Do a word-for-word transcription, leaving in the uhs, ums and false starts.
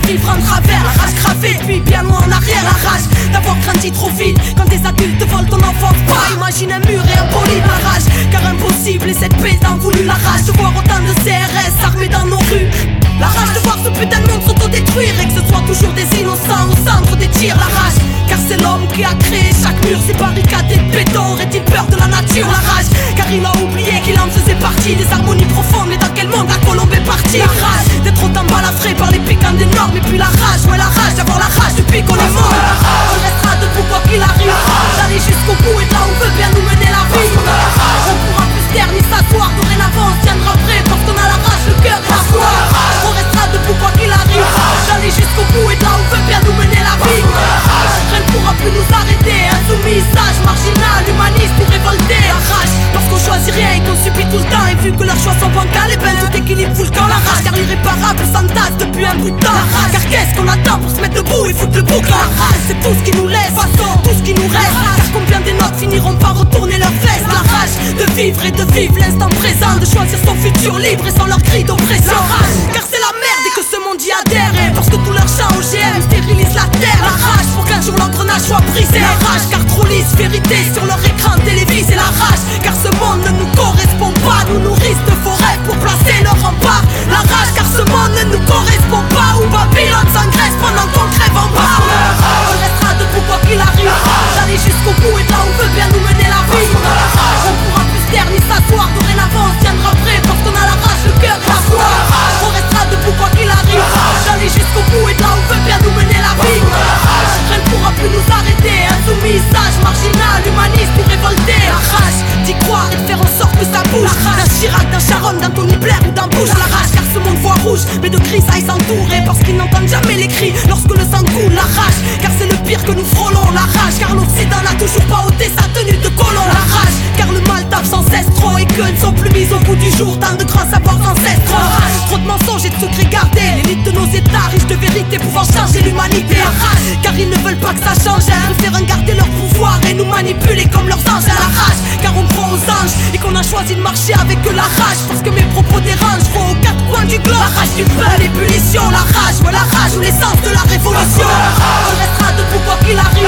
vivre en travers. La rage gravée puis bien loin en arrière. La rage d'avoir grandi trop vite quand des adultes volent ton enfance. Pas imagine un mur et un poli. La rage car impossible et cette paix t'en voulu. La rage de voir autant de C R S armés dans nos rues. La rage de voir ce putain de monde s'autodétruire et que ce soit toujours des innocents au centre des tirs. La rage car c'est l'homme qui a créé chaque mur. Ces barricades et de béton. Aurait-il peur de la nature? La rage car il a oublié qu'il en faisait partie. Des harmonies profondes, mais dans quel monde la colombe est partie? La rage d'être autant balafré par les piquants des normes. Et puis la rage, ouais la rage d'avoir la rage depuis qu'on est mort. On restera debout quoi qu'il arrive, d'aller jusqu'au bout et de là on veut bien nous mener la vie. On pourra plus se taire ni s'asseoir. Dorénavant on se tiendra prêt parce qu'on a la rage, le cœur et la foi. On restera debout quoi qu'il arrive, d'aller jusqu'au bout et de là on veut bien nous mener la vie. Rien ne pourra plus nous arrêter. Insoumis, sage, marginal, humaniste ou révolté. La rage parce qu'on choisit rien et qu'on subit tout le temps. Et vu que leurs choix sont bancals, et ben tout équilibre fout le camp. La rage car l'irréparable s'entasse depuis un bout de temps. La rage car qu'est-ce qu'on attend pour se mettre debout et foutre le bouc? La rage c'est tout ce qui nous laisse, façon, tout ce qui nous reste. Car combien des nôtres finiront par retourner leurs vestes? La rage de vivre et de vivre l'instant présent, de choisir son futur libre et sans leur cri d'oppression. La rage car c'est la merde et que ce monde y adhère. Et parce que tout leur chant O G M stérilise la terre. La rage pour qu'un jour l'engrenage soit brisé. La rage car trop lisse vérité sur leur écran télévisé. La rage car ce monde ne nous correspond pas. Nous nourrissent de faux rêves pour placer leur rempart. La rage car ce monde ne nous correspond pas. Où Babylone s'engraisse pendant qu'on crève en bas. On restera debout quoi qu'il arrive, d'aller jusqu'au bout et de là on veut bien nous mener la vie. On pourra plus se taire ni s'asseoir. Dorénavant on se tiendra prêt parce qu'on a la rage, le cœur et la foi. On restera debout quoi qu'il arrive, d'aller jusqu'au bout et de là on veut bien nous mener la vie. Rien ne pourra plus nous arrêter. Insoumis, sage, marginal, humaniste ou révolté. La rage d'y croire et de faire en sorte que ça bouge. D'un Chirac, d'un Sharon, d'un Tony Blair ou d'un Bush. La rage car ce monde voit rouge, mais de gris ça y s'entourer. Parce qu'ils n'entendent jamais les cris lorsque le sang coule. La rage car c'est le pire que nous frôlons. La rage car l'Occident n'a toujours pas ôté sa tenue de colon. La rage car le mal tape sans cesse trop et que ne sont plus mises au bout du jour tant de grands savoirs ancestraux. Trop de mensonges et de secrets gardés. L'élite de nos états riches de vérité pouvant changer l'humanité. La rage car ils ne veulent pas que ça change. Ils préfèrent garder leur pouvoir et nous manipuler comme leurs anges. La rage car on croit aux anges et qu'on a choisi de marcher avec la rage. Parce que mes propos dérangent, je vois aux quatre coins du globe. La rage du peuple, l'ébullition, la rage, ouais la rage ou l'essence de la révolution. On restera debout quoi qu'il arrive,